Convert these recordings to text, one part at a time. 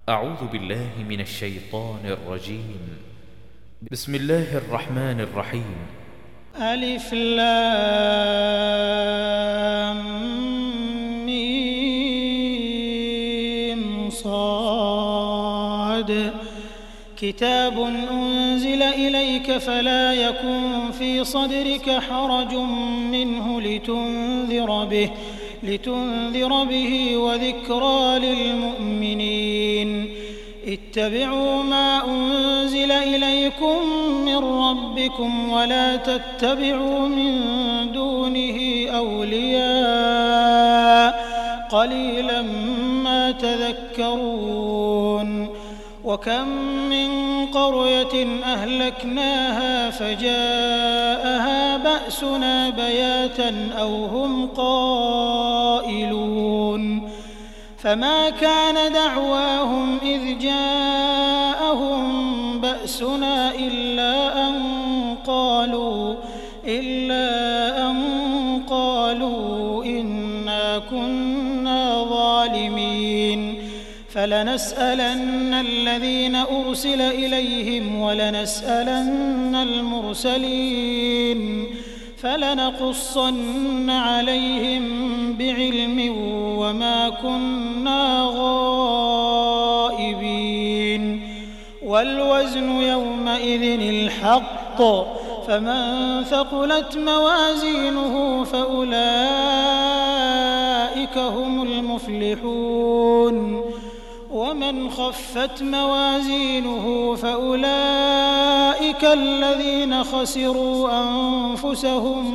أعوذ بالله من الشيطان الرجيم. بسم الله الرحمن الرحيم. ألف لام ميم صاد. كتاب أنزل إليك فلا يكن في صدرك حرج منه لتنذر به وذكرى للمؤمنين. اتبعوا ما أنزل إليكم من ربكم ولا تتبعوا من دونه أولياء قليلا ما تذكرون. وكم من قرية أهلكناها فجاءها بأسنا بياتا أو هم قائلون. فما كان دعواهم إذ جاءهم بأسنا إلا أن قالوا إنا كنا ظالمين. فلنسألن الذين أرسل إليهم ولنسألن المرسلين فلنقصن عليهم بعلم وما كنا غائبين. والوزن يومئذ الحق فمن ثقلت موازينه فأولئك هم المفلحون ومن خفت موازينه فأولئك الذين خسروا أنفسهم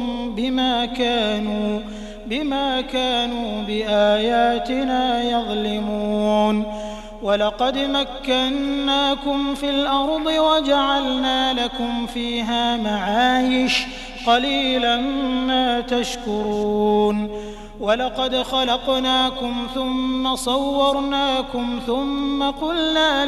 بما كانوا بآياتنا يظلمون. ولقد مكناكم في الأرض وجعلنا لكم فيها معايش قليلا ما تشكرون. ولقد خلقناكم ثم صورناكم ثم قلنا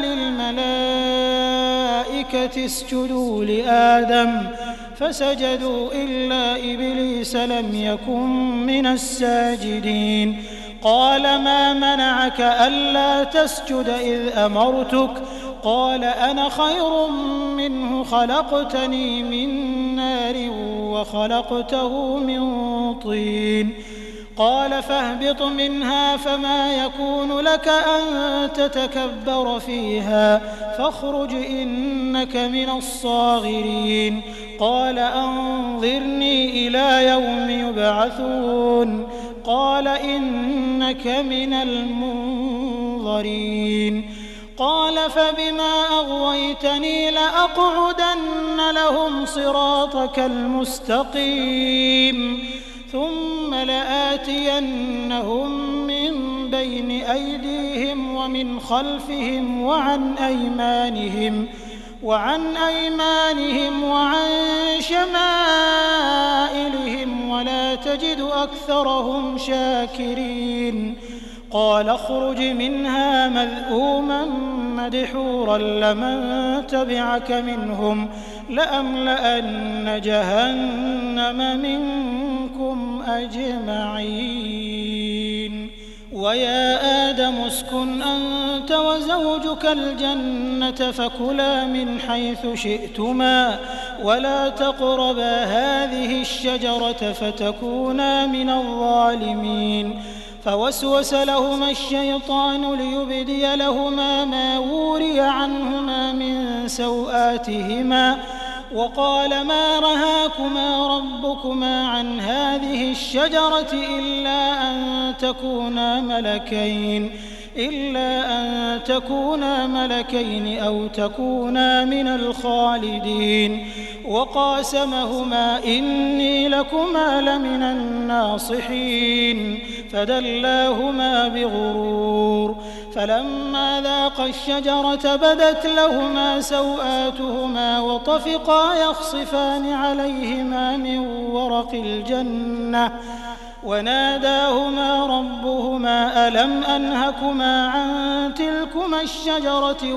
للملائكة اسجدوا لآدم فسجدوا إلا إبليس لم يكن من الساجدين. قال ما منعك ألا تسجد إذ أمرتك؟ قال أنا خير منه خلقتني من نار وخلقته من طين. قال فاهبط منها فما يكون لك أن تتكبر فيها فاخرج إنك من الصاغرين. قال أنظرني إلى يوم يبعثون. قال إنك من المنظرين. قال فبما أغويتني لأقعدن لهم صراطك المستقيم ثم لآتينهم من بين أيديهم ومن خلفهم وعن أيمانهم وعن شمائلهم ولا تجد أكثرهم شاكرين. قال اخرج منها مذءوما مدحورا لمن تبعك منهم لأملأن جهنم منكم أجمعين. ويا آدم اسكن أنت وزوجك الجنة فكلا من حيث شئتما ولا تقربا هذه الشجرة فتكونا من الظالمين. فوسوس لهما الشيطان ليبدي لهما ما وري عنهما من سوآتهما وقال ما رهاكما ربكما عن هذه الشجرة إلا أن تكونا ملكين أو تكونا من الخالدين. وقاسمهما إني لكما لمن الناصحين فدلاهما بغرور. فلما ذاقا الشجرة بدت لهما سوآتهما وطفقا يخصفان عليهما من ورق الجنة وناداهما ربهما ألم أنهكما عن تلكما الشجرة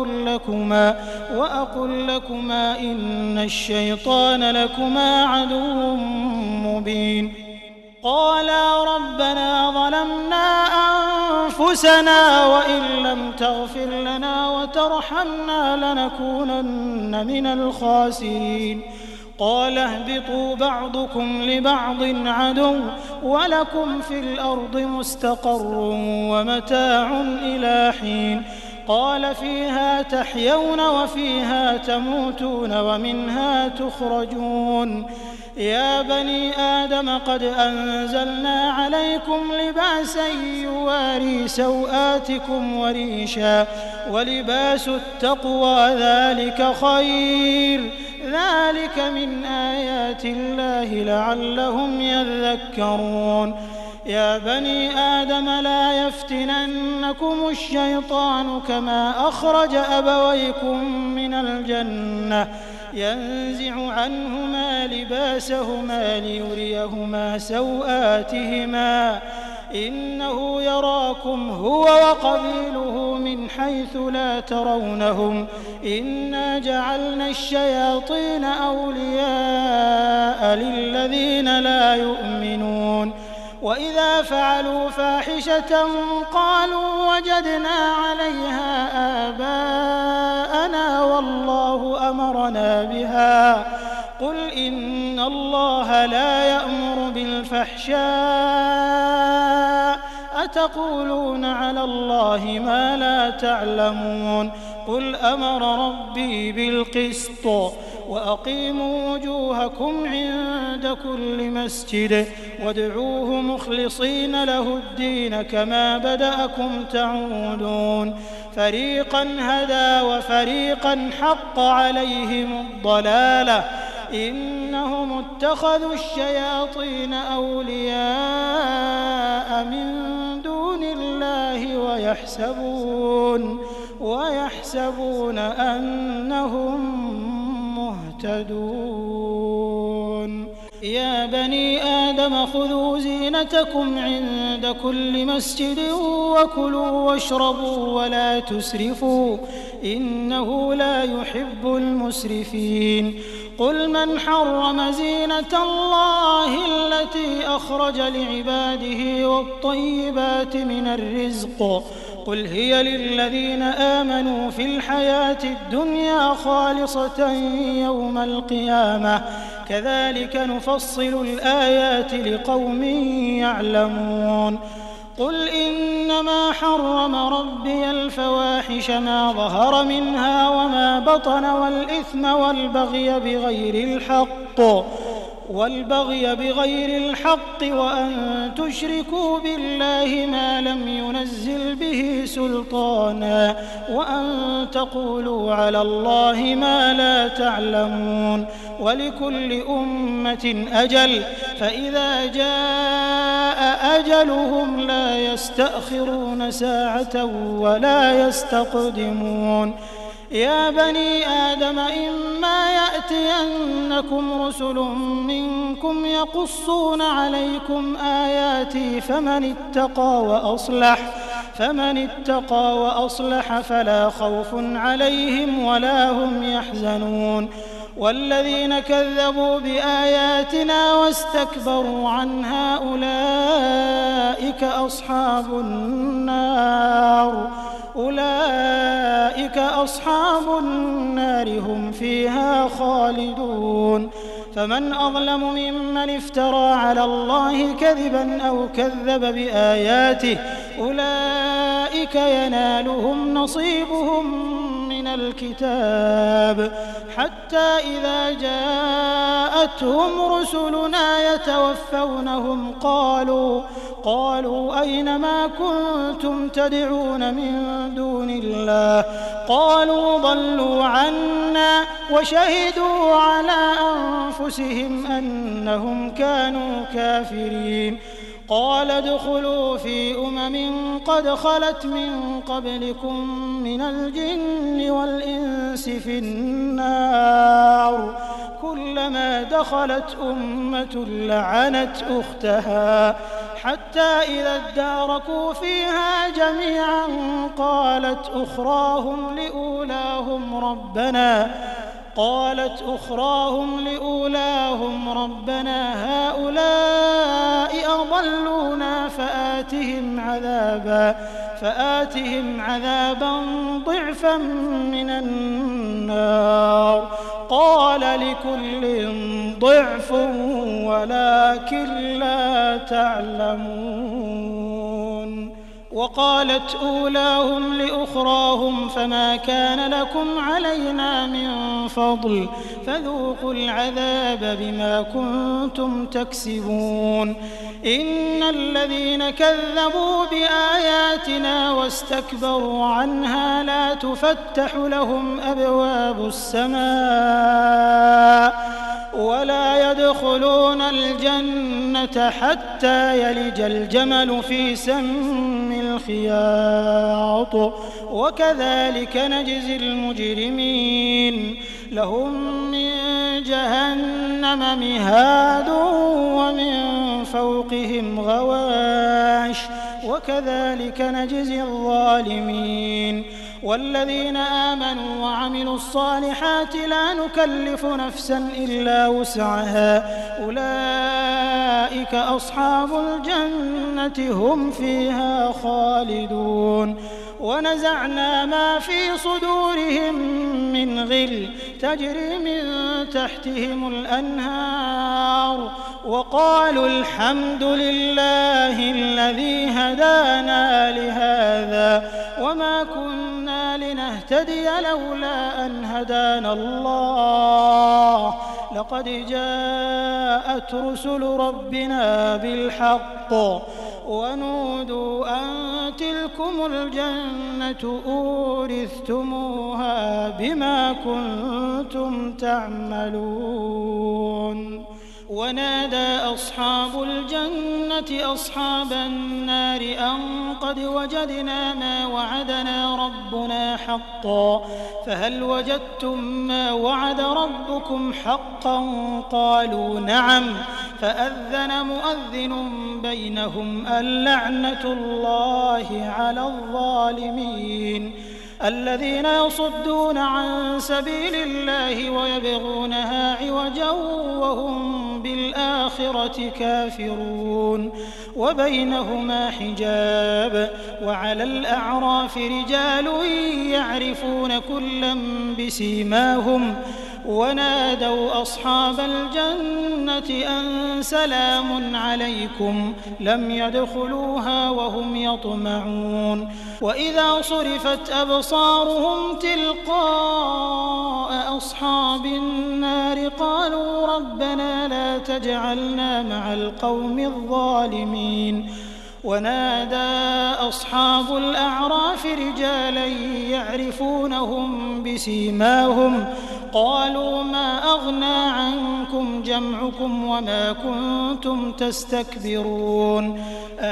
وأقل لكما إن الشيطان لكما عدو مبين. قالا ربنا ظلمنا أنفسنا وإن لم تغفر لنا وترحمنا لنكونن من الخاسرين قال اهبطوا بعضكم لبعض عدو ولكم في الأرض مستقر ومتاع إلى حين قال فيها تحيون وفيها تموتون ومنها تخرجون يا بني آدم قد أنزلنا عليكم لباسا يواري سوآتكم وريشا ولباس التقوى ذلك خير ذلك من آيات الله لعلهم يذكرون يا بني آدم لا يفتننكم الشيطان كما أخرج أبويكم من الجنة ينزع عنهما لباسهما ليريهما سوآتهما إنه يراكم هو وقبيله من حيث لا ترونهم إنا جعلنا الشياطين أولياء للذين لا يؤمنون وإذا فعلوا فاحشة قالوا وجدنا عليها آباءنا والله أمرنا بها قل إن الله لا يأمر بالفحشاء أتقولون على الله ما لا تعلمون قل أمر ربي بالقسط وأقيموا وجوهكم عند كل مسجد وادعوه مخلصين له الدين كما بدأكم تعودون فريقا هدى وفريقا حق عليهم الضلالة إنهم اتخذوا الشياطين أولياء من دون الله ويحسبون أنهم مهتدون يا بني آدم خذوا زينتكم عند كل مسجد وكلوا واشربوا ولا تسرفوا إنه لا يحب المسرفين قل من حرم زينة الله التي أخرج لعباده والطيبات من الرزق قل هي للذين آمنوا في الحياة الدنيا خالصة يوم القيامة كذلك نفصل الآيات لقوم يعلمون قل إنما حرم ربي الفواحش ما ظهر منها وما بطن والإثم والبغي بغير الحق وأن تشركوا بالله ما لم ينزل به سلطانا وأن تقولوا على الله ما لا تعلمون ولكل أمة أجل فإذا جاء أجلهم لا يستأخرون ساعة ولا يستقدمون يا بني آدم إما يأتينكم رسل منكم يقصون عليكم آياتي فمن اتقى وأصلح فلا خوف عليهم ولا هم يحزنون والذين كذبوا بآياتنا واستكبروا عنها أولئك أصحاب النار هم فيها خالدون فمن أظلم ممن افترى على الله كذبا أو كذب بآياته أولئك ينالهم نصيبهم من الكتاب حتى إذا جاءتهم رسلنا يتوفونهم قالوا أين ما كنتم تدعون من دون الله قالوا ضلوا عنا وشهدوا على أنفسهم أنهم كانوا كافرين قال ادخلوا في قد خلت من قبلكم من الجن والإنس في النار كلما دخلت أمة لعنت أختها حتى إذا اداركوا فيها جميعا قالت أخراهم لأولاهم قالت أخراهم لأولاهم ربنا هؤلاء أضلونا فآتهم عذابا ضعفا من النار قال لكل ضعف ولكن لا تعلمون. وقالت أولاهم لأخراهم فما كان لكم علينا من فضل فذوقوا العذاب بما كنتم تكسبون. إن الذين كذبوا بآياتنا واستكبروا عنها لا تفتح لهم أبواب السماء ولا يدخلون الجنة حتى يلج الجمل في سم الخياط وكذلك نجزي المجرمين. لهم من جهنم مهاد ومن فوقهم غواش وكذلك نجزي الظالمين. والذين آمنوا وعملوا الصالحات لا نكلف نفسا إلا وسعها أولئك أصحاب الجنة هم فيها خالدون. ونزعنا ما في صدورهم من غل تجري من تحتهم الأنهار وقالوا الحمد لله الذي هدانا لهذا وما كنا لنهتدي لولا أن هدانا الله لقد جاءت رسل ربنا بالحق ونودوا أن تلكم الجنة أورثتموها بما كنتم تعملون. ونادى أصحاب الجنة أصحاب النار أن قد وجدنا ما وعدنا ربنا حقا فهل وجدتم ما وعد ربكم حقا قالوا نعم فأذن مؤذن بينهم اللعنة الله على الظالمين. الذين يصدون عن سبيل الله ويبغونها عوجا وهم بالآخرة كافرون. وبينهما حجاب وعلى الأعراف رجال يعرفون كلا بسيماهم ونادوا أصحاب الجنة أن سلام عليكم لم يدخلوها وهم يطمعون. وإذا صرفت أبصارهم تلقاء أصحاب النار قالوا ربنا لا تجعلنا مع القوم الظالمين. ونادى أصحاب الأعراف رجالا يعرفونهم بسيماهم قالوا ما أغنى عنكم جمعكم وما كنتم تستكبرون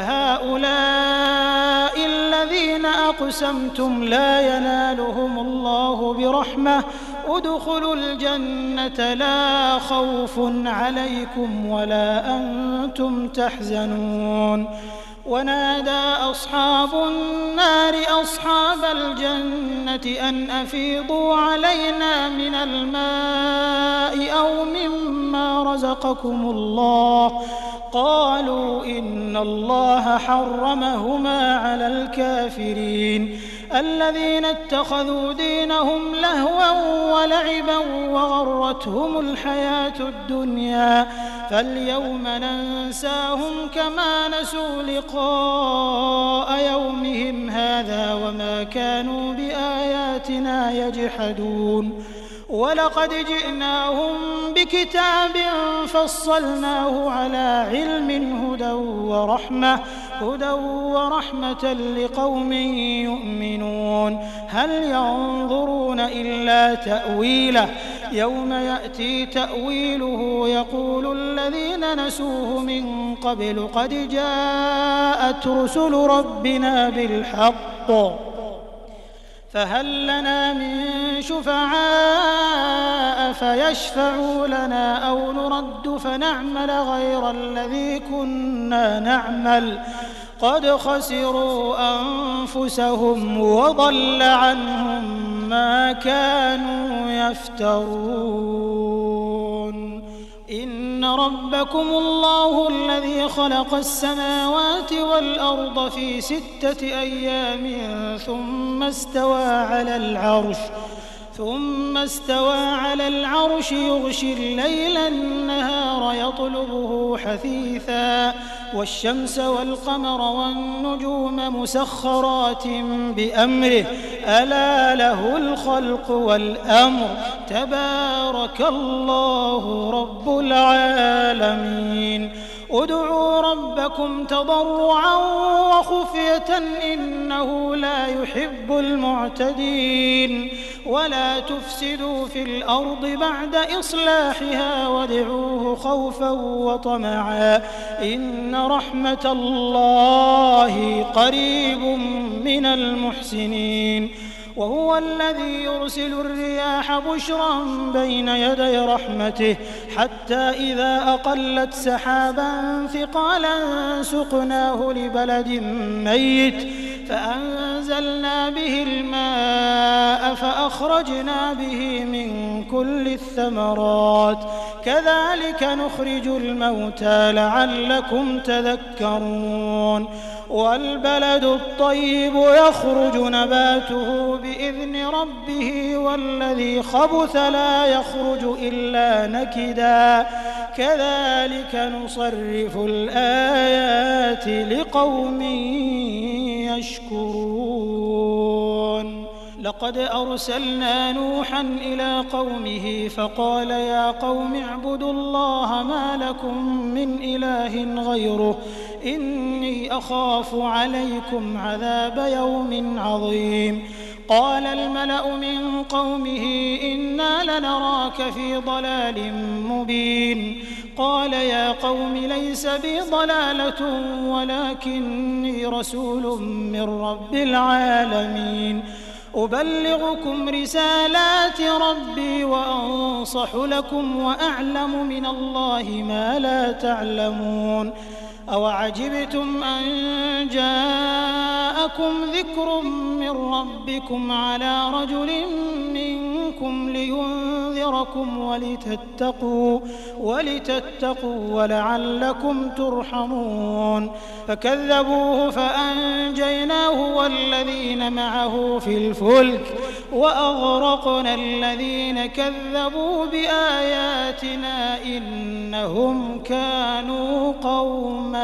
أهؤلاء الذين أقسمتم لا ينالهم الله برحمة ادخلوا الجنة لا خوف عليكم ولا أنتم تحزنون. ونادى أصحاب النار أصحاب الجنة أن أفيضوا علينا من الماء أو مما رزقكم الله قالوا إن الله حرمهما على الكافرين. الذين اتخذوا دينهم لهوا ولعبا وغرتهم الحياة الدنيا فاليوم ننساهم كما نسوا لقاء يومهم هذا وما كانوا بآياتنا يجحدون. ولقد جئناهم بكتاب فصلناه على علم هدى ورحمة لقوم يؤمنون. هل ينظرون إلا تأويله يوم يأتي تأويله يقول الذين نسوه من قبل قد جاءت رسل ربنا بالحق فهل لنا من شفعاء فيشفعوا لنا أو نرد فنعمل غير الذي كنا نعمل قد خسروا أنفسهم وضل عنهم ما كانوا يفترون إن ربكم الله الذي خلق السماوات والأرض في 6 أيام ثم استوى على العرش يغشي الليل النهار يطلبه حثيثا والشمس والقمر والنجوم مسخرات بأمره ألا له الخلق والأمر تبارك الله رب العالمين ادعوا ربكم تضرعا وخفية إنه لا يحب المعتدين ولا تفسدوا في الأرض بعد إصلاحها وادعوه خوفا وطمعا إن رحمة الله قريب من المحسنين وهو الذي يرسل الرياح بشرا بين يدي رحمته حتى إذا أقلت سحابا ثقالا سقناه لبلد ميت فأنزلنا به الماء فأخرجنا به من كل الثمرات كذلك نخرج الموتى لعلكم تذكرون والبلد الطيب يخرج نباته بإذن ربه والذي خبث لا يخرج إلا نكدا كذلك نصرف الآيات لقوم يشكرون لقد أرسلنا نوحا إلى قومه فقال يا قوم اعبدوا الله ما لكم من إله غيره إني أخاف عليكم عذاب يوم عظيم قال الملأ من قومه إنا لنراك في ضلال مبين قال يا قوم ليس بي ضلالة ولكني رسول من رب العالمين أبلغكم رسالات ربي وأنصح لكم وأعلم من الله ما لا تعلمون أوعجبتم أن جاءكم ذكر من ربكم على رجل منكم لينذركم ولتتقوا ولعلكم ترحمون فكذبوه فأنجيناه والذين معه في الفلك وأغرقنا الذين كذبوا بآياتنا إنهم كانوا قوما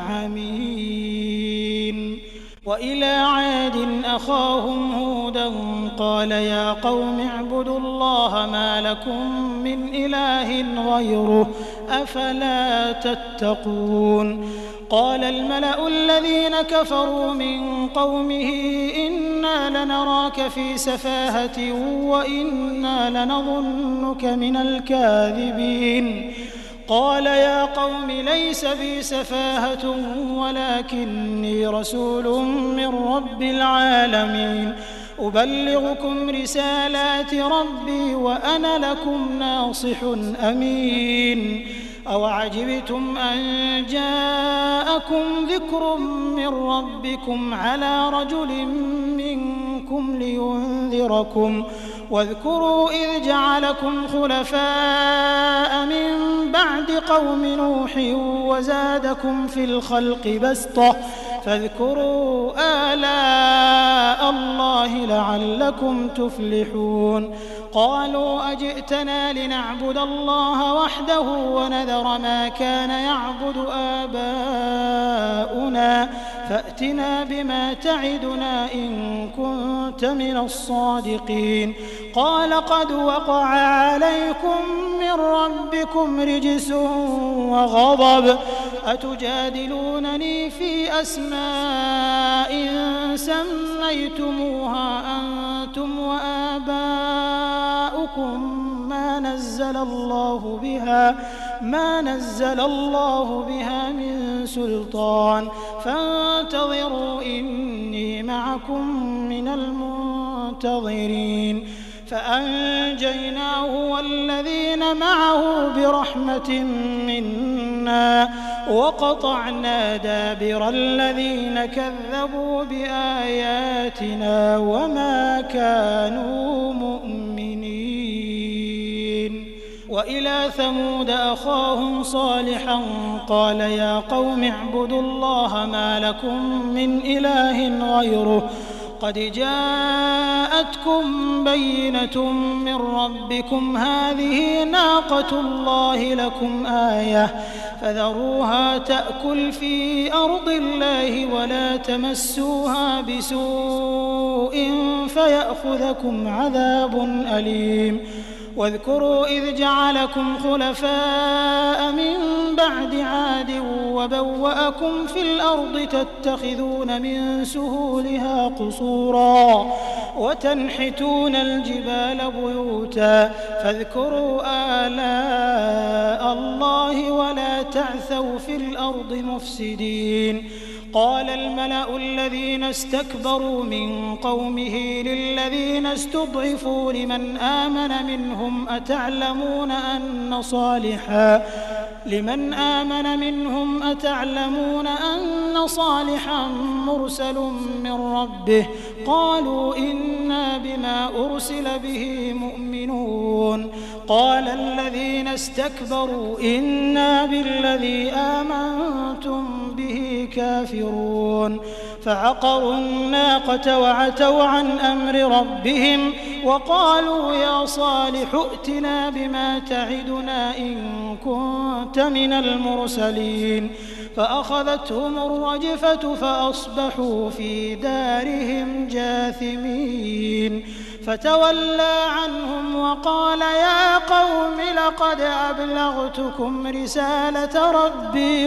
عمين وإلى عاد أخاهم هودا قال يا قوم اعبدوا الله ما لكم من إله غيره أفلا تتقون قال الملأ الذين كفروا من قومه إنا لنراك في سفاهة وإنا لنظنك من الكاذبين قال يا قوم ليس بي سفاهة ولكني رسول من رب العالمين أبلغكم رسالات ربي وأنا لكم ناصح أمين أوعجبتم أن جاءكم ذكر من ربكم على رجل منكم لينذركم واذكروا إذ جعلكم خلفاء من بعد قوم نوح وزادكم في الخلق بسطة فاذكروا آلاء الله لعلكم تفلحون قالوا أجئتنا لنعبد الله وحده ونذر ما كان يعبد آباؤنا فأتنا بما تعدنا إن كنت من الصادقين قال قد وقع عليكم من ربكم رجس وغضب أتجادلونني في أسماء سميتموها أنتم وآباؤكم ما نزل الله بها من سلطان فانتظروا إني معكم من المنتظرين فأنجيناه والذين معه برحمة منا وقطعنا دابر الذين كذبوا بآياتنا وما كانوا مؤمنين. وإلى ثمود أخاهم صالحا قال يا قوم اعبدوا الله ما لكم من إله غيره قد جاءتكم بينة من ربكم هذه ناقة الله لكم آية فذروها تأكل في أرض الله ولا تمسوها بسوء فيأخذكم عذاب أليم واذكروا إذ جعلكم خلفاء من بعد عاد وبوأكم في الأرض تتخذون من سهولها قصورا وتنحتون الجبال بيوتا فاذكروا آلاء الله ولا تعثوا في الأرض مفسدين قال الملأ الذين استكبروا من قومه للذين استضعفوا لمن آمن منهم أتعلمون أن صالحا مرسل من ربه قالوا إنا بما أرسل به مؤمنون قال الذين استكبروا إنا بالذي آمنتم به كافرون فعقروا الناقة وعتوا عن أمر ربهم وقالوا يا صالح ائتنا بما تعدنا إن كنت من المرسلين فأخذتهم الرجفة فأصبحوا في دارهم جاثمين فتولى عنهم وقال يا قوم لقد أبلغتكم رسالة ربي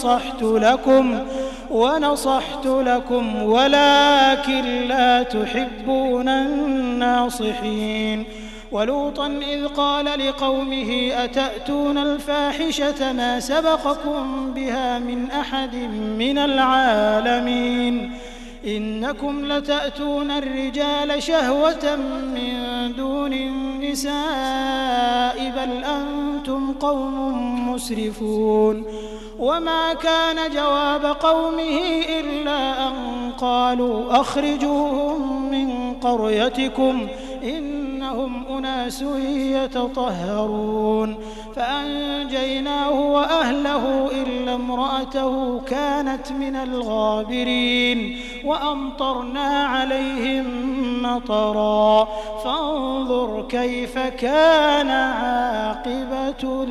ونصحت لكم ولكن لا تحبون الناصحين ولوطا إذ قال لقومه أتأتون الفاحشة ما سبقكم بها من أحد من العالمين إنكم لتأتون الرجال شهوة من دون النساء بل أنتم قوم مسرفون وما كان جواب قومه إلا أن قالوا أخرجوهم من قريتكم إنهم أناس يتطهرون فأنجيناه وأهله إلا امرأته كانت من الغابرين وأمطرنا عليهم مطرا فانظر كيف كان عاقبة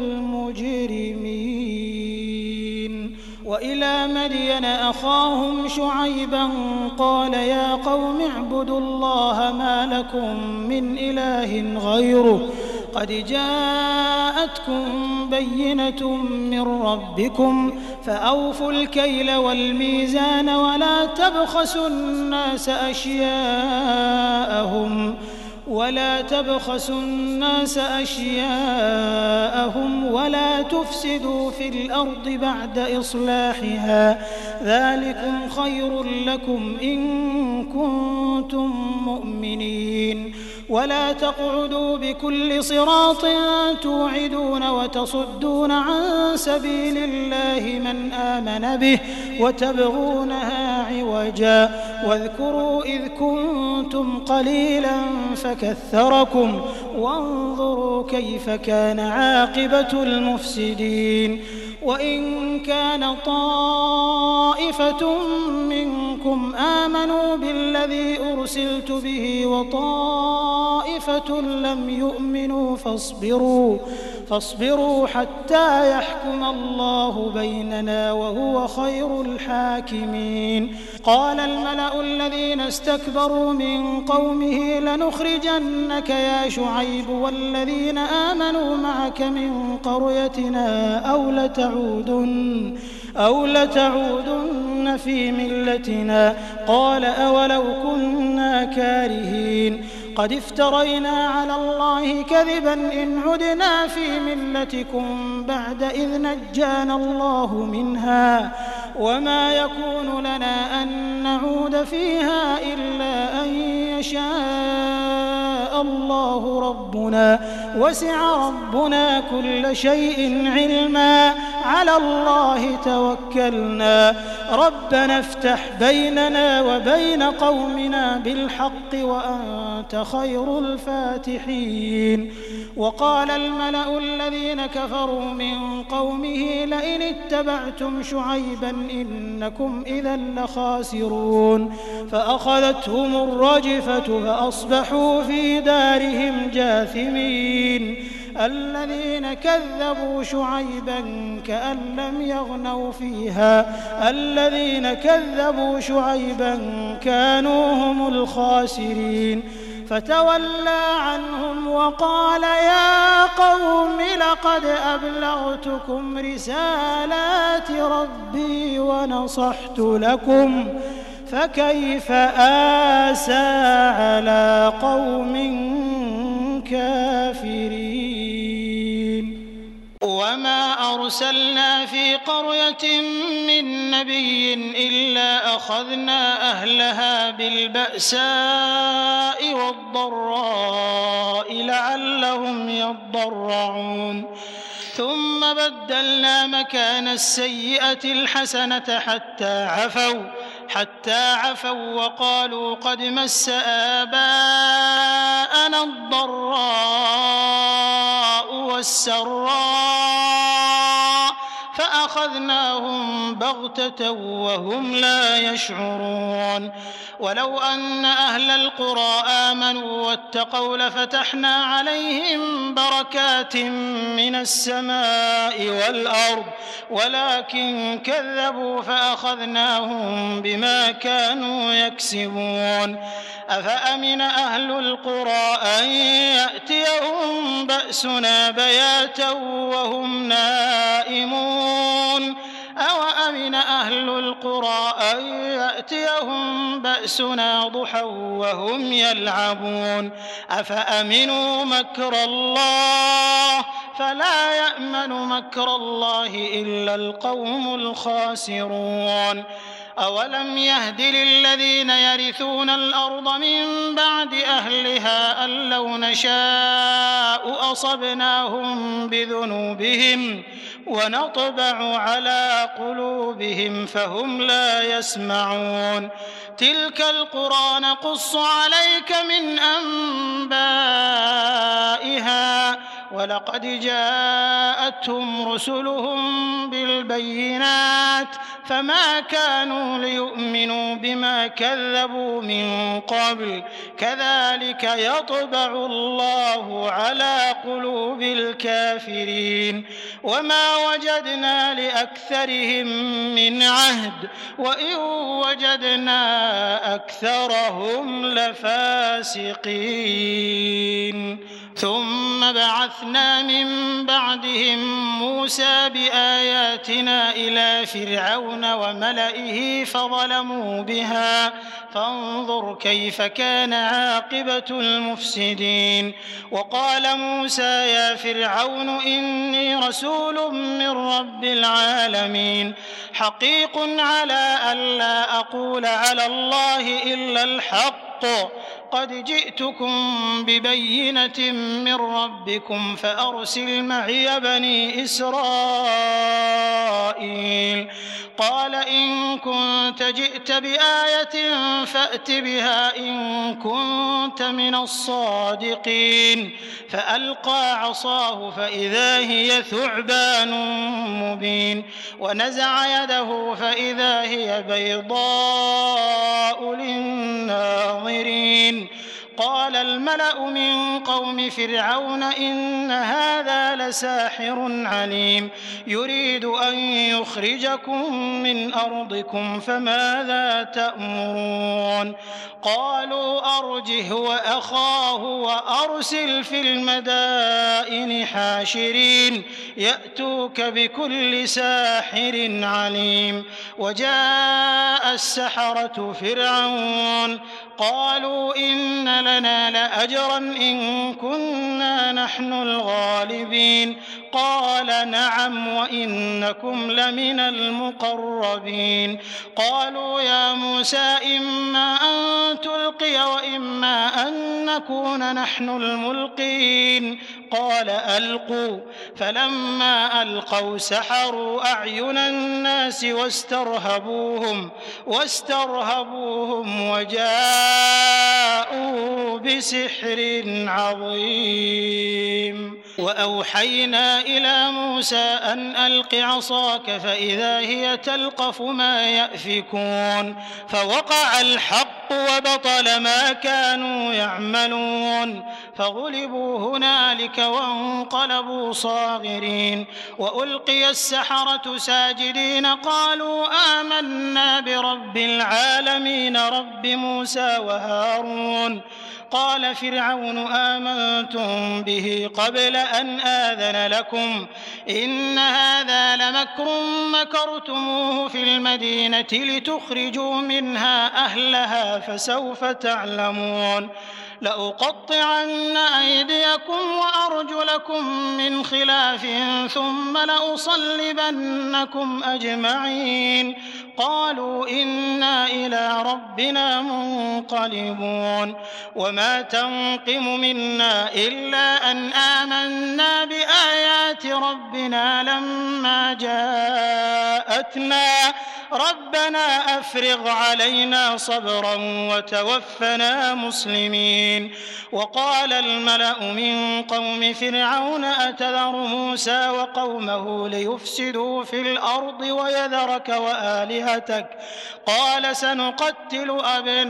المجرمين وإلى مدين أخاهم شعيبا قال يا قوم اعبدوا الله ما لكم من إله غيره قد جاءتكم بينة من ربكم فأوفوا الكيل والميزان ولا تبخسوا الناس أشياءهم ولا تفسدوا في الأرض بعد إصلاحها ذلكم خير لكم إن كنتم مؤمنين ولا تقعدوا بكل صراط توعدون وتصدون عن سبيل الله من آمن به وتبغونها عوجا واذكروا إذ كنتم قليلا فكثركم وانظروا كيف كان عاقبة المفسدين وإن كان طائفة منكم آمنوا بالذي أرسلت به وطائفة لم يؤمنوا فاصبروا حتى يحكم الله بيننا وهو خير الحاكمين قال الملأ الذين استكبروا من قومه لنخرجنك يا شعيب والذين آمنوا معك من قريتنا أو لتعودن في ملتنا قال أولو كنا كارهين قد افترينا على الله كذبا إن عدنا في ملتكم بعد إذ نجانا الله منها وما يكون لنا أن نعود فيها إلا أن يشاء الله ربنا وسع ربنا كل شيء علما على الله توكلنا ربنا افتح بيننا وبين قومنا بالحق بالحق وأنت خير الفاتحين. وقال الملأ الذين كفروا من قومه لئن اتبعتم شعيبا إنكم إذا لخاسرون. فأخذتهم الرجفة فأصبحوا في دارهم جاثمين. الذين كذبوا شعيبا كأن لم يغنوا فيها الذين كذبوا شعيبا كانوا هم الخاسرين. فتولى عنهم وقال يا قوم لقد أبلغتكم رسالات ربي ونصحت لكم فكيف آسى على قوم كافرين. وما أرسلنا في قرية من نبي إلا أخذنا أهلها بالبأساء والضراء لعلهم يضرعون. ثم بدلنا مكان السيئة الحسنة حتى عفوا وقالوا قد مس آباءنا الضراء والسراء فأخذناهم بغتة وهم لا يشعرون. ولو أن أهل القرى آمنوا واتقوا لفتحنا عليهم بركات من السماء والأرض ولكن كذبوا فأخذناهم بما كانوا يكسبون. أفأمن أهل القرى أن يأتيهم بأسنا بياتا وهم نائمون أوأمن أهل القرى أن يأتيهم بأسنا ضحى وهم يلعبون. أفأمنوا مكر الله فلا يأمن مكر الله إلا القوم الخاسرون. أولم يهد للذين يرثون الأرض من بعد أهلها أن لو نشاء أصبناهم بذنوبهم ونطبع على قلوبهم فهم لا يسمعون. تلك القرى نقص عليك من أنبائها ولقد جاءتهم رسلهم بالبينات فما كانوا ليؤمنوا بما كذبوا من قبل كذلك يطبع الله على قلوب الكافرين. وما وجدنا لأكثرهم من عهد وإن وجدنا أكثرهم لفاسقين. ثم بعثنا من بعدهم موسى بآياتنا إلى فرعون وملئه فظلموا بها فانظر كيف كان عاقبة المفسدين. وقال موسى يا فرعون إني رسول من رب العالمين حقيق على ألا أقول على الله إلا الحق قد جئتكم ببينة من ربكم فأرسل معي بني إسرائيل. قال إن كنت جئت بآية فأت بها إن كنت من الصادقين. فألقى عصاه فإذا هي ثعبان مبين ونزع يده فإذا هي بيضاء للناظرين. قال الملأ من قوم فرعون إن هذا لساحر عليم يريد أن يخرجكم من أرضكم فماذا تأمرون. قالوا أرجه وأخاه وأرسل في المدائن حاشرين يأتوك بكل ساحر عليم. وجاء السحرة فرعون قالوا إن لنا لأجرا إن كنا نحن الغالبين. قال نعم وإنكم لمن المقربين. قالوا يا موسى إما أن تلقي وإما أن نكون نحن الملقين قال ألقوا فلما ألقوا سحروا أعين الناس واسترهبوهم وجاءوا بسحر عظيم وأوحينا إلى موسى أن ألق عصاك فإذا هي تلقف ما يأفكون فوقع الحق وبطل ما كانوا يعملون فغلبوا هنالك وانقلبوا صاغرين وألقي السحرة ساجدين قالوا آمنا برب العالمين رب موسى وهارون قال فرعون آمنتم به قبل أن آذن لكم إن هذا لمكر مكرتموه في المدينة لتخرجوا منها أهلها فسوف تعلمون لأقطعن أيديكم وأرجلكم من خلاف ثم لأصلبنكم أجمعين قالوا إنا إلى ربنا منقلبون وما تنقم منا إلا أن آمنا بآيات ربنا لما جاءتنا ربنا أفرغ علينا صبرا وتوفنا مسلمين وقال الملأ من قوم فرعون أتذر موسى وقومه ليفسدوا في الأرض ويذرك وآلهتك قال سنقتل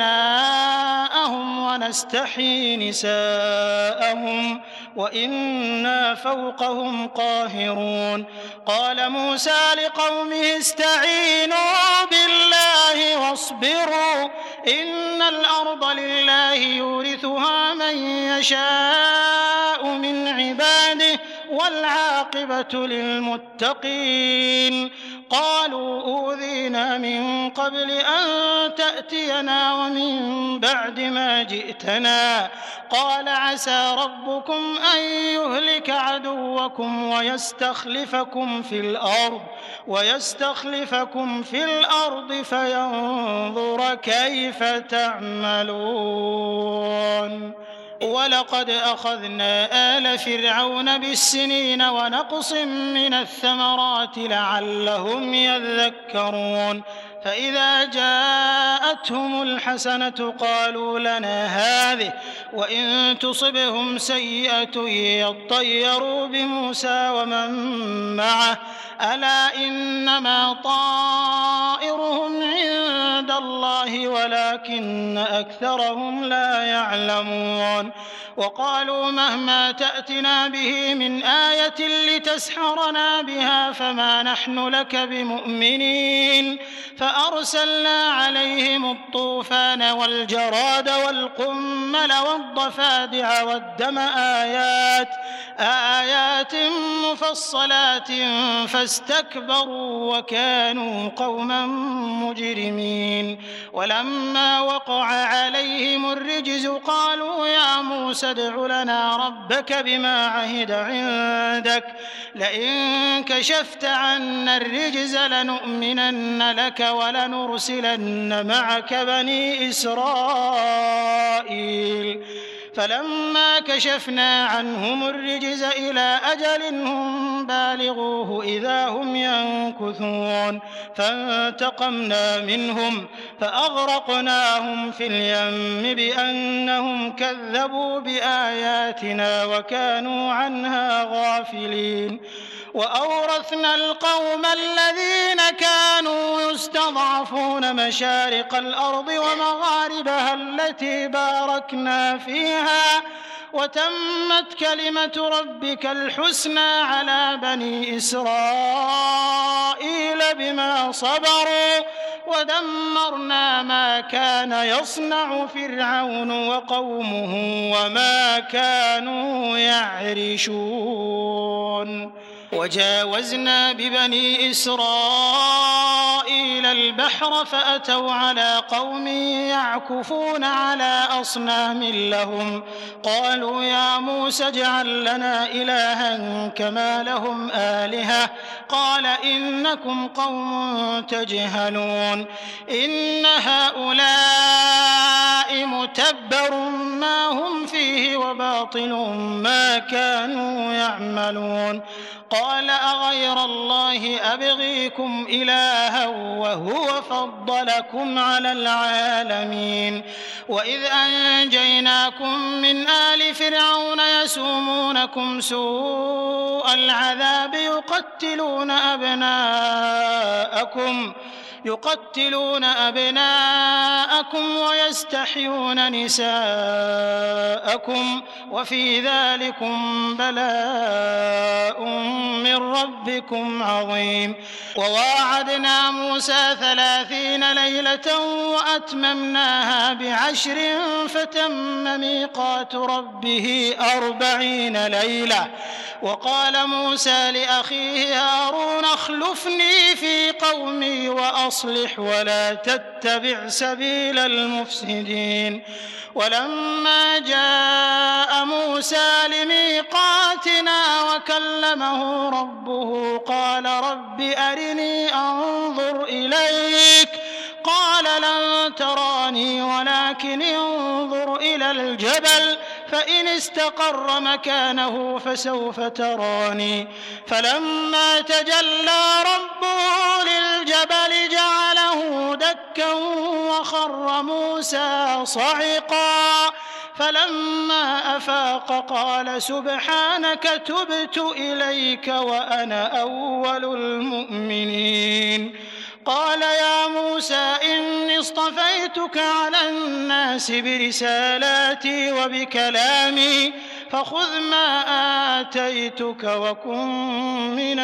أبناءهم ونستحيي نساءهم وإنا فوقهم قاهرون قال موسى لقومه استعينوا بالله واصبروا إن الأرض لله يورثها من يشاء من عباده والعاقبة للمتقين قالوا أوذينا من قبل أن تأتينا ومن بعد ما جئتنا قال عسى ربكم أن يهلك عدوكم ويستخلفكم في الأرض فينظر كيف تعملون ولقد أخذنا آل فرعون بالسنين ونقص من الثمرات لعلهم يذكرون فإذا جاءتهم الحسنة قالوا لنا هذه وإن تصبهم سيئة يطيروا بموسى ومن معه ألا إنما طائرهم عند الله ولكن أكثرهم لا يعلمون وقالوا مهما تأتنا به من آية لتسحرنا بها فما نحن لك بمؤمنين فأرسلنا عليهم الطوفان والجراد والقمل والضفادع والدم آيات مفصلات فاستكبروا وكانوا قوما مجرمين ولما وقع عليهم الرجز قالوا يا موسى ادع لنا ربك بما عهد عندك لئن كشفت عنا الرجز لنؤمنن لك ولنرسلن معك بني إسرائيل فلما كشفنا عنهم الرجز إلى أجل هم بالغوه إذا هم ينكثون فانتقمنا منهم فأغرقناهم في اليم بأنهم كذبوا بآياتنا وكانوا عنها غافلين وأورثنا القوم الذين كانوا يستضعفون مشارق الأرض ومغاربها التي باركنا فيها وتمت كلمة ربك الحسنى على بني إسرائيل بما صبروا ودمرنا ما كان يصنع فرعون وقومه وما كانوا يعرشون وجاوزنا ببني إسرائيل البحر فأتوا على قوم يعكفون على أصنام لهم قالوا يا موسى اجعل لنا إلها كما لهم آلهة قال إنكم قوم تجهلون إن هؤلاء متبر ما هم فيه وباطل ما كانوا يعملون قال أغير الله أبغيكم إلها وهو فضلكم على العالمين وإذ أنجيناكم من آل فرعون يسومونكم سوء العذاب يقتلون أبناءكم ويستحيون نساءكم وفي ذلكم بلاء من ربكم عظيم وواعدنا موسى 30 ليلة وأتممناها ب10 فتم ميقات ربه 40 ليلة وقال موسى لأخيه هارون اخلفني في قومي وأصلح ولا تتبع سبيل المفسدين ولما جاء موسى لميقاتنا وكلمه ربه قال رب أرني أنظر إليك قال لن تراني ولكن انظر إلى الجبل فإن استقر مكانه فسوف تراني فلما تجلى ربه للجبل جعله دكا وخر موسى صعقا فلما أفاق قال سبحانك تبت إليك وأنا أول المؤمنين قال يا موسى إني اصطفيتك على الناس برسالاتي وبكلامي فخذ ما آتيتك وكن من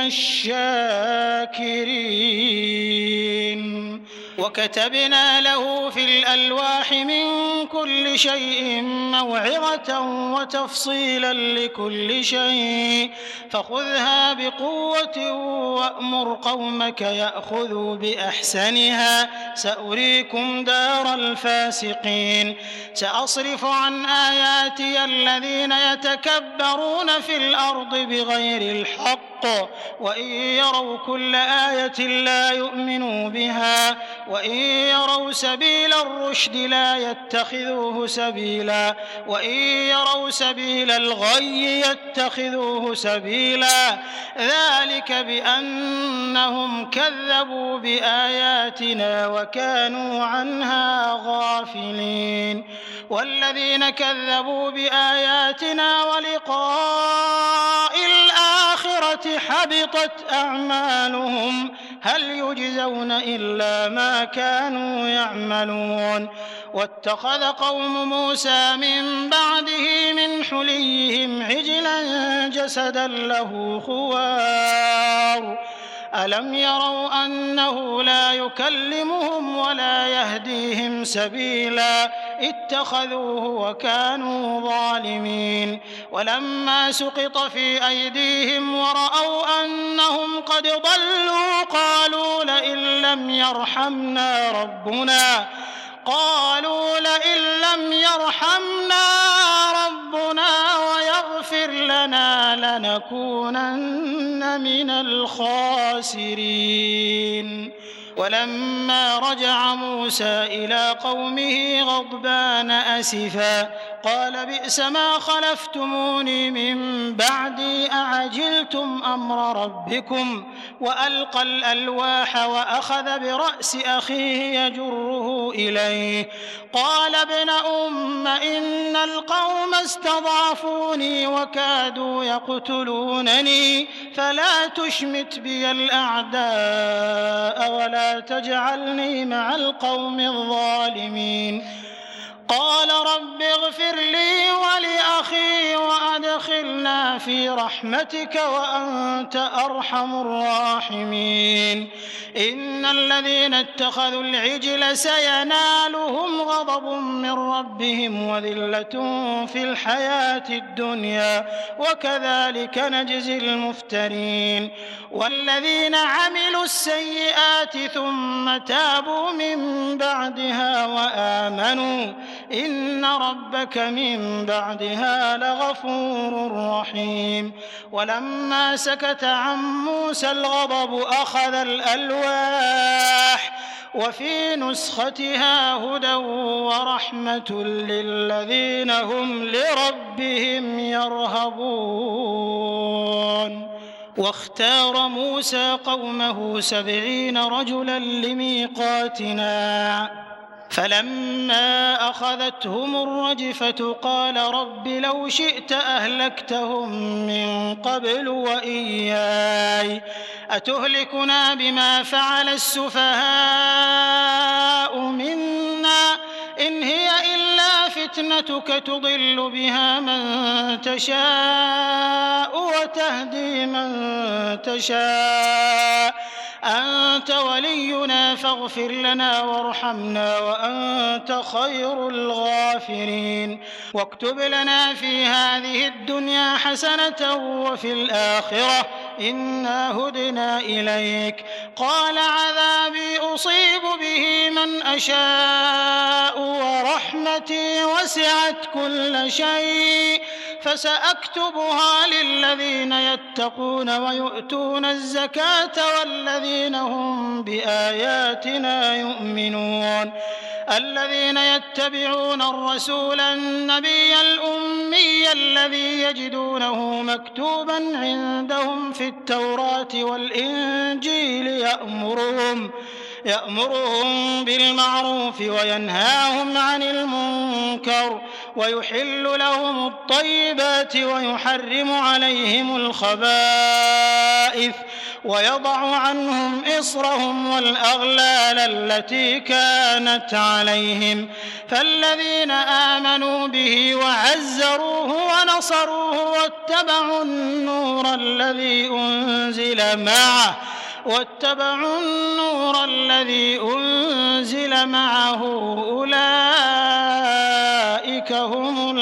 الشاكرين وكتبنا له في الألواح من كل شيء موعظة وتفصيلا لكل شيء فخذها بقوة وأمر قومك يأخذوا بأحسنها سأريكم دار الفاسقين سأصرف عن آياتي الذين يتكبرون في الأرض بغير الحق وإن يروا كل آية لا يؤمنوا بها وإن يروا سبيل الرشد لا يتخذوه سبيلا وإن يروا سبيل الغي يتخذوه سبيلا ذلك بأنهم كذبوا بآياتنا وكانوا عنها غافلين والذين كذبوا بآياتنا ولقاء الآخرة حبطت أعمالهم هل يجزون إلا ما كانوا يعملون واتخذ قوم موسى من بعده من حليهم عجلا جسدا له خوار ألم يروا أنه لا يكلمهم ولا يهديهم سبيلا اتخذوه وكانوا ظالمين ولما سقط في أيديهم ورأوا أنهم قد ضلوا قالوا لئن لم يرحمنا ربنا ويغفر لنا لنكونن من الخاسرين ولما رجع موسى إلى قومه غضبان أسفا قال بئس ما خلفتموني من بعدي أعجلتم أمر ربكم وألقى الألواح وأخذ برأس أخيه يجره إليه قال ابن أم إن القوم استضعفوني وكادوا يقتلونني فلا تشمت بي الأعداء ولا تجعلني مع القوم الظالمين قال رب اغفر لي ولأخي وأدخلنا وأدخلنا في رحمتك وأنت أرحم الراحمين. إن الذين اتخذوا العجل سينالهم غضب من ربهم وذلة في الحياة الدنيا وكذلك نجزي المفترين. والذين عملوا السيئات ثم تابوا من بعدها وآمنوا إن ربك من بعدها لغفور رحيم. ولما سكت عن موسى الغضب أخذ الألواح وفي نسختها هدى ورحمة للذين هم لربهم يرهبون. واختار موسى قومه 70 رجلا لميقاتنا فلما أخذتهم الرجفة قال رب لو شئت أهلكتهم من قبل وإياي أتهلكنا بما فعل السفهاء منا إن هي إلا فتنتك تضل بها من تشاء وتهدي من تشاء أنت ولينا فاغفر لنا وارحمنا وأنت خير الغافرين. واكتب لنا في هذه الدنيا حسنة وفي الآخرة إنا هدنا إليك. قال عذابي أصيب به من أشاء ورحمتي وسعت كل شيء فسأكتبها للذين يتقون ويؤتون الزكاة والذين هم بآياتنا يؤمنون. الذين يتبعون الرسول النبي الأمي الذي يجدونه مكتوبا عندهم في التوراة والإنجيل يأمرهم بالمعروف وينهاهم عن المنكر ويحل لهم الطيبات ويحرم عليهم الخبائث ويضع عنهم إصرهم والأغلال التي كانت عليهم. فالذين آمنوا به وعزروه ونصروه واتبعوا النور الذي أنزل معه أولئك هم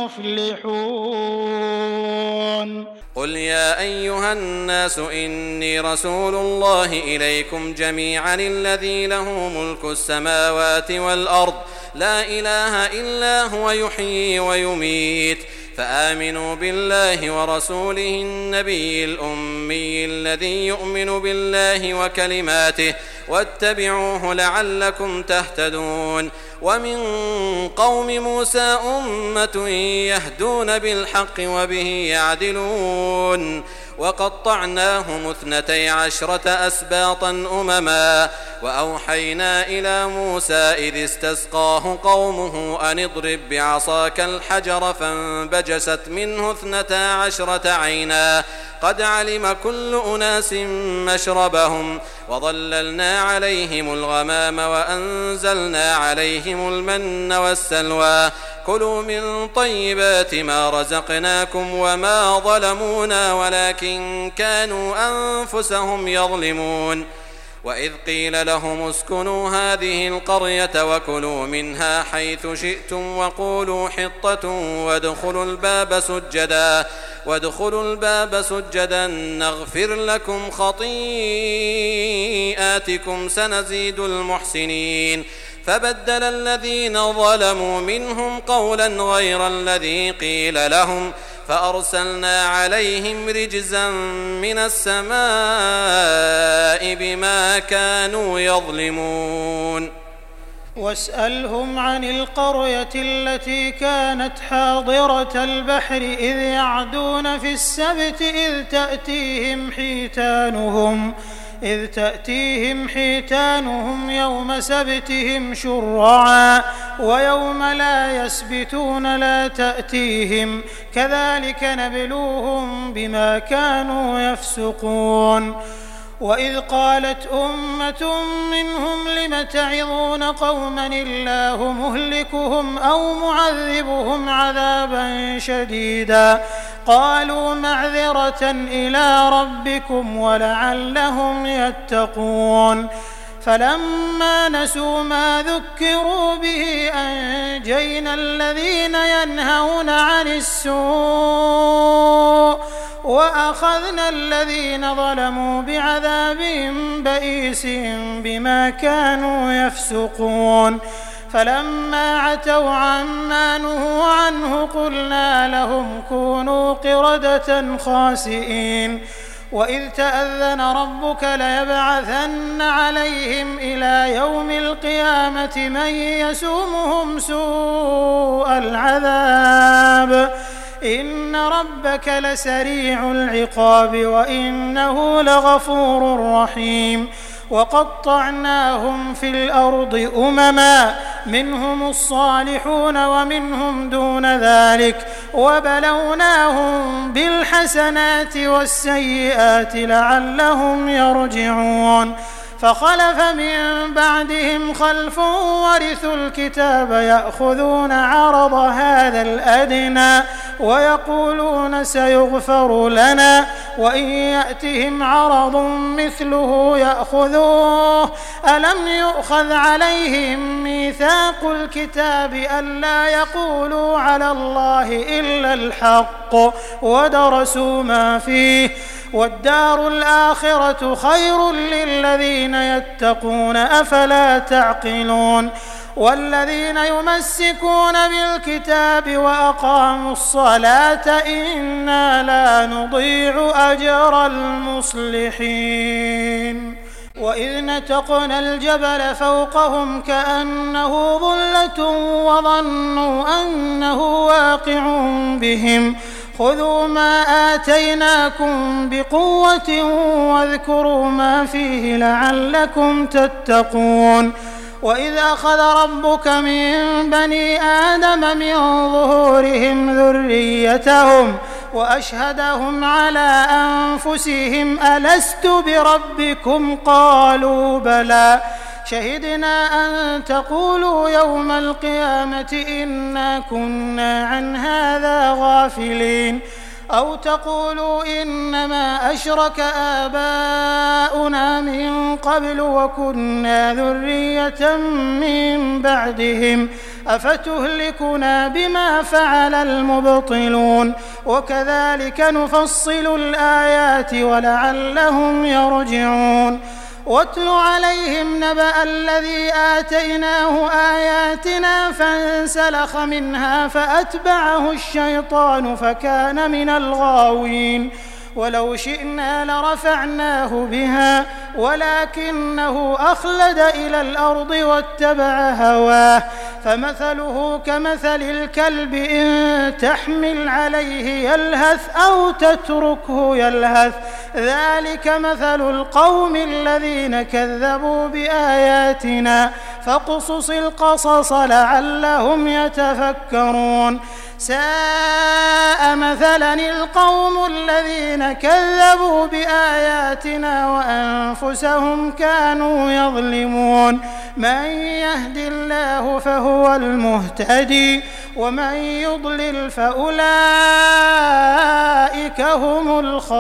المفلحون. قل يا أيها الناس إني رسول الله إليكم جميعا الذي له ملك السماوات والأرض لا إله إلا هو يحيي ويميت فآمنوا بالله ورسوله النبي الأمي الذي يؤمن بالله وكلماته واتبعوه لعلكم تهتدون. ومن قوم موسى أمة يهدون بالحق وبه يعدلون وقطعناهم 12 أسباطا أمما وأوحينا إلى موسى إذ استسقاه قومه أن اضرب بعصاك الحجر فانبجست منه 12 عينا قد علم كل أناس مشربهم وظللنا عليهم الغمام وأنزلنا عليهم المن والسلوى كلوا من طيبات ما رزقناكم وما ظلمونا ولكن كانوا أنفسهم يظلمون. وإذ قيل لهم اسكنوا هذه القرية وكلوا منها حيث شئتم وقولوا حطة وادخلوا الباب سجدا نغفر لكم خطيئاتكم سنزيد المحسنين. فبدل الذين ظلموا منهم قولا غير الذي قيل لهم فأرسلنا عليهم رجزا من السماء بما كانوا يظلمون. واسألهم عن القرية التي كانت حاضرة البحر إذ يعدون في السبت إذ تأتيهم حيتانهم يوم سبتهم شرعا ويوم لا يسبتون لا تأتيهم كذلك نبلوهم بما كانوا يفسقون. وإذ قالت أمة منهم لم تعظون قوما الله مهلكهم أو معذبهم عذابا شديدا قالوا معذرة إلى ربكم ولعلهم يتقون. فلما نسوا ما ذكروا به أنجينا الذين ينهون عن السوء وأخذنا الذين ظلموا بعذاب بئيس بما كانوا يفسقون. فلما عتوا عما نهوا عنه قلنا لهم كونوا قردة خاسئين. وإذ تأذن ربك ليبعثن عليهم إلى يوم القيامة من يسومهم سوء العذاب إن ربك لسريع العقاب وإنه لغفور رحيم. وقطعناهم في الأرض أمما منهم الصالحون ومنهم دون ذلك وبلوناهم بالحسنات والسيئات لعلهم يرجعون. فخلف من بعدهم خلف ورثوا الكتاب يأخذون عرض هذا الأدنى ويقولون سيغفر لنا وإن يأتهم عرض مثله يأخذوه. ألم يؤخذ عليهم ميثاق الكتاب ألا يقولوا على الله إلا الحق ودرسوا ما فيه والدار الآخرة خير للذين يتقون أفلا تعقلون. والذين يمسكون بالكتاب وأقاموا الصلاة إنا لا نضيع أجر المصلحين. وإذ نتقنا الجبل فوقهم كأنه ظلة وظنوا أنه واقع بهم خذوا ما آتيناكم بقوة واذكروا ما فيه لعلكم تتقون. وإذ أخذ ربك من بني آدم من ظهورهم ذريتهم وأشهدهم على أنفسهم ألست بربكم قالوا بلى شهدنا أن تقولوا يوم القيامة إنا كنا عن هذا غافلين أو تقولوا إنما أشرك آباؤنا من قبل وكنا ذرية من بعدهم أفتهلكنا بما فعل المبطلون وكذلك نفصل الآيات ولعلهم يرجعون. واتل عليهم نبأ الذي آتيناه آياتنا فانسلخ منها فأتبعه الشيطان فكان من الغاوين. ولو شئنا لرفعناه بها ولكنه أخلد إلى الأرض واتبع هواه فمثله كمثل الكلب إن تحمل عليه يلهث أو تتركه يلهث ذلك مثل القوم الذين كذبوا بآياتنا فاقصص القصص لعلهم يتفكرون. ساء مثلا القوم الذين كذبوا بآياتنا وأنفسهم كانوا يظلمون. من يهد الله فهو المهتدي ومن يضلل فأولئك هم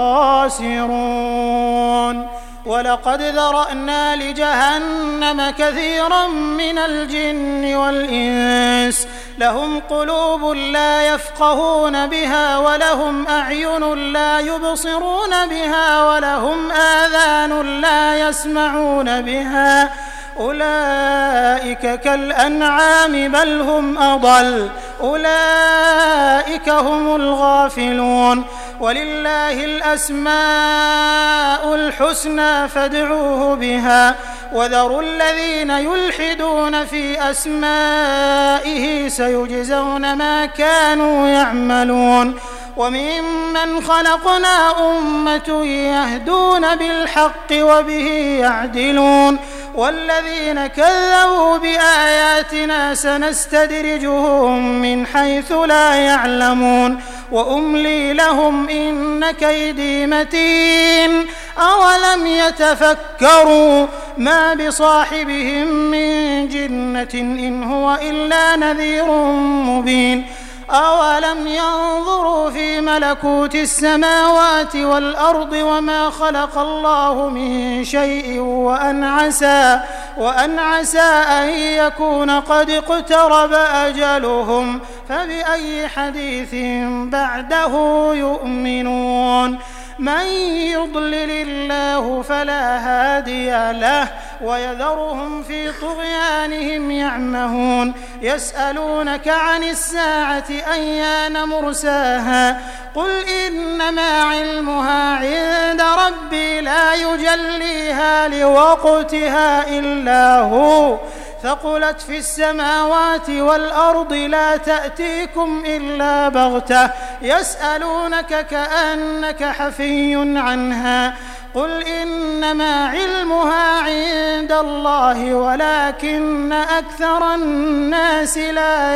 الخاسرون. ولقد ذرأنا لجهنم كثيرا من الجن والإنس لهم قلوب لا يفقهون بها ولهم أعين لا يبصرون بها ولهم آذان لا يسمعون بها أولئك كالأنعام بل هم أضل أولئك هم الغافلون. ولله الأسماء الحسنى فادعوه بها وذروا الذين يلحدون في أسمائه سيجزون ما كانوا يعملون. وممن خلقنا أمة يهدون بالحق وبه يعدلون. والذين كذبوا بآياتنا سنستدرجهم من حيث لا يعلمون وأملي لهم إن كيدي متين. أولم يتفكروا ما بصاحبهم من جنة إن هو إلا نذير مبين. أولم ينظروا في ملكوت السماوات والأرض وما خلق الله من شيء وأن عسى أن يكون قد اقترب أجلهم فبأي حديث بعده يؤمنون من يضلل الله فلا هادي له ويذرهم في طغيانهم يعمهون يسألونك عن الساعة أيان مرساها قل إنما علمها عند ربي لا يجليها لوقتها إلا هو ثقلت في السماوات والأرض لا تأتيكم إلا بغتة يسألونك كأنك حفي عنها قل إنما علمها عند الله ولكن أكثر الناس لا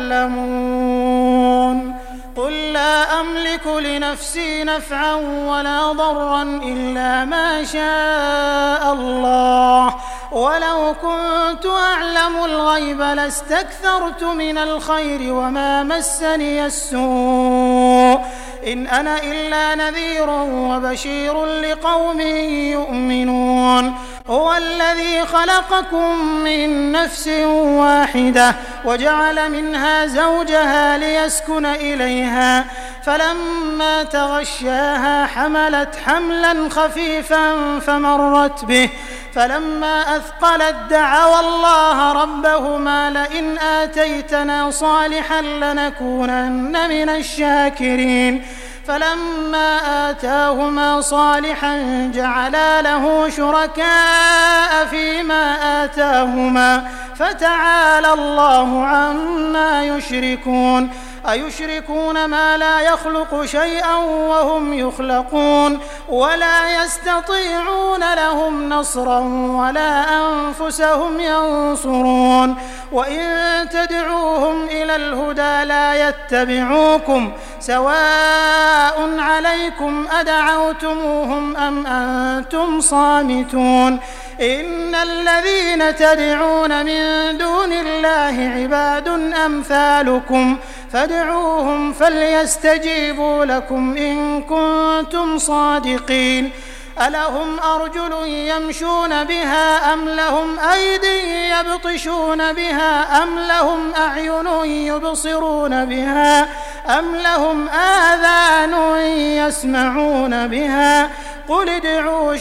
يعلمون قل لا أملك لنفسي نفعا ولا ضرا إلا ما شاء الله ولو كنت أعلم الغيب لاستكثرت من الخير وما مسني السوء إن أنا إلا نذير وبشير لقوم يؤمنون هو الذي خلقكم من نفس واحدة وجعل منها زوجها ليسكن إليها فلما تغشاها حملت حملا خفيفا فمرت به فلما أثقلت دعوا الله ربهما لئن آتيتنا صالحا لنكونن من الشاكرين فلما آتاهما صالحا جعلا له شركاء فيما آتاهما فتعالى الله عما يشركون أيشركون ما لا يخلق شيئا وهم يخلقون ولا يستطيعون لهم نصرا ولا أنفسهم ينصرون وإن تدعوهم إلى الهدى لا يتبعوكم سواء عليكم أدعوتموهم أم أنتم صامتون إن الذين تدعون من دون الله عباد أمثالكم فادعوهم فليستجيبوا لكم إن كنتم صادقين ألهم أرجل يمشون بها أم لهم أيدي يبطشون بها أم لهم أعين يبصرون بها أم لهم آذان يسمعون بها قل ادعوا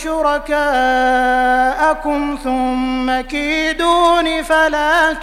شركاءكم ثم كيدون فلا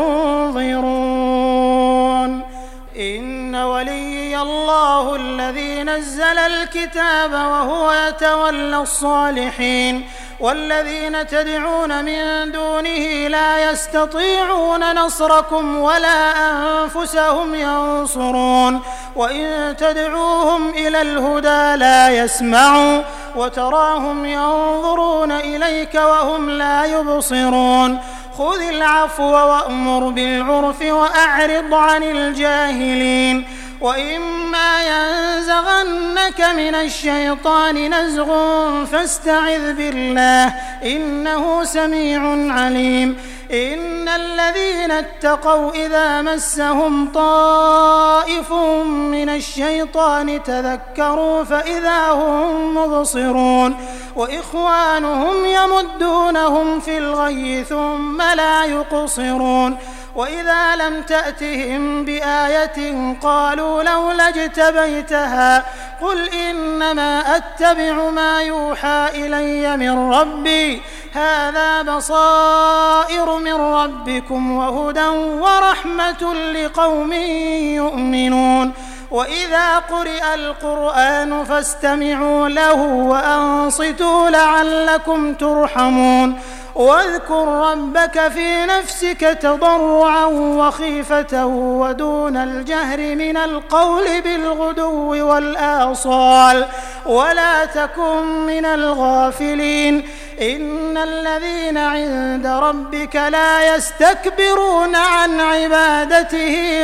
تنظرون إن وليي الله الذي نزل الكتاب وهو يتولى الصالحين والذين تدعون من دونه لا يستطيعون نصركم ولا أنفسهم ينصرون وإن تدعوهم إلى الهدى لا يسمعوا وتراهم ينظرون إليك وهم لا يبصرون خذ العفو وأمر بالعرف وأعرض عن الجاهلين وإما ينزغنك من الشيطان نزغ فاستعذ بالله إنه سميع عليم إن الذين اتقوا إذا مسهم طائف من الشيطان تذكروا فإذا هم مبصرون وإخوانهم يمدونهم في الغي ثم لا يقصرون وإذا لم تأتهم بآية قالوا لولا اجتبيتها قل إنما أتبع ما يوحى إلي من ربي هذا بصائر من ربكم وهدى ورحمة لقوم يؤمنون وإذا قرئ القرآن فاستمعوا له وأنصتوا لعلكم ترحمون واذكر ربك في نفسك تضرعا وخيفة ودون الجهر من القول بالغدو والآصال ولا تكن من الغافلين إن الذين عند ربك لا يستكبرون عن عبادته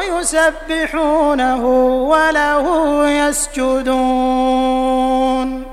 ويسبحونه وله يسجدون